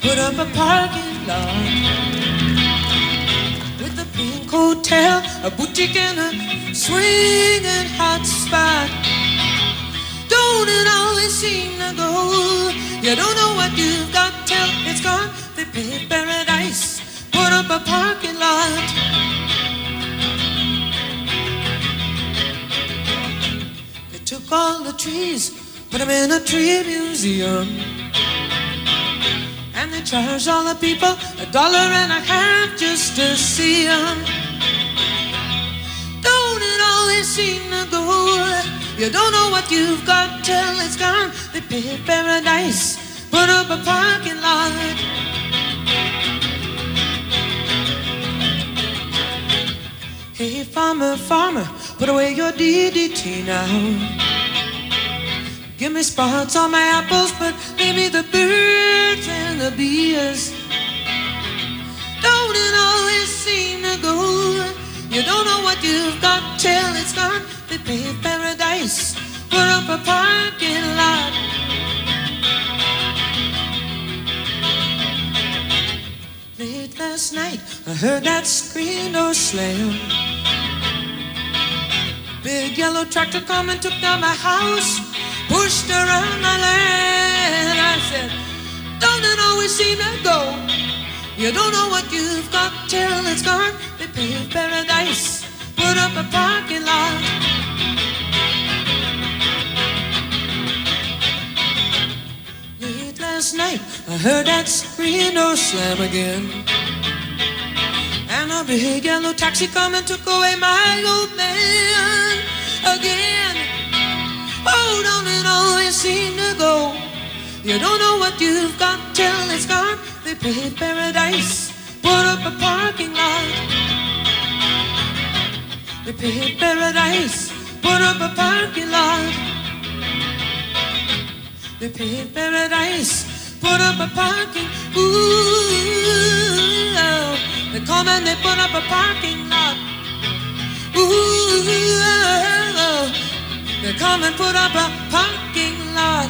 put up a parking lot with a pink hotel, a boutique and a swinging hot spot. Don't it always seem to go? You don't know what you've got till it's gone. They paved paradise, put up a parking lot. They took all the trees, put them in a tree museum, and they charged all the people $1.50 just to see them. Don't it always seem to go? You don't know what you've got till it's gone. They paved paradise, put up a parking lot. Hey farmer, farmer, put away your DDT now. Give me spots on my apples, but leave me the birds and the bees. Don't it always seem to go? You don't know what you've got till it's gone. They paved paradise, put up a parking lot. Late last night, I heard that screen door slam. Big yellow tractor come and took down my house, pushed around my land. I said, don't it always seem to go? You don't know what you've got till it's gone. They paved paradise, put up a parking lot. Late last night, I heard that screen door slam again, and a big yellow taxi come and took away my old man again. Oh, don't it always seem to go? You don't know what you've got till it's gone. They paved paradise, put up a parking lot. They paved paradise, put up a parking lot. They paved paradise, put up a parking. Ooh, they come and they put up a parking lot. Ooh, they come and put up a parking lot.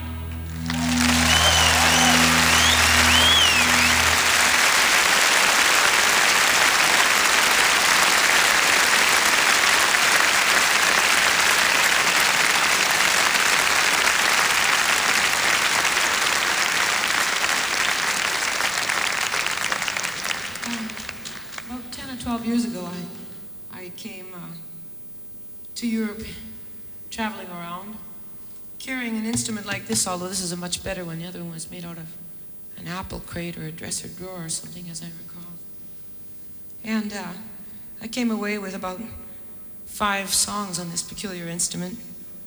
About 10 or 12 years ago, I came to Europe, traveling around, carrying an instrument like this, although this is a much better one. The other one was made out of an apple crate or a dresser drawer or something, as I recall. And I came away with about 5 songs on this peculiar instrument,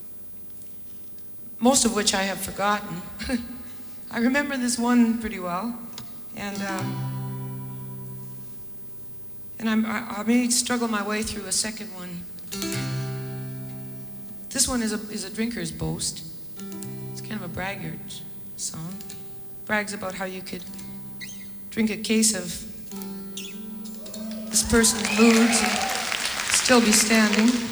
most of which I have forgotten. I remember this one pretty well, and I may struggle my way through a second one. This one is a drinker's boast. It's kind of a braggart song. Brags about how you could drink a case of this person's moods and still be standing.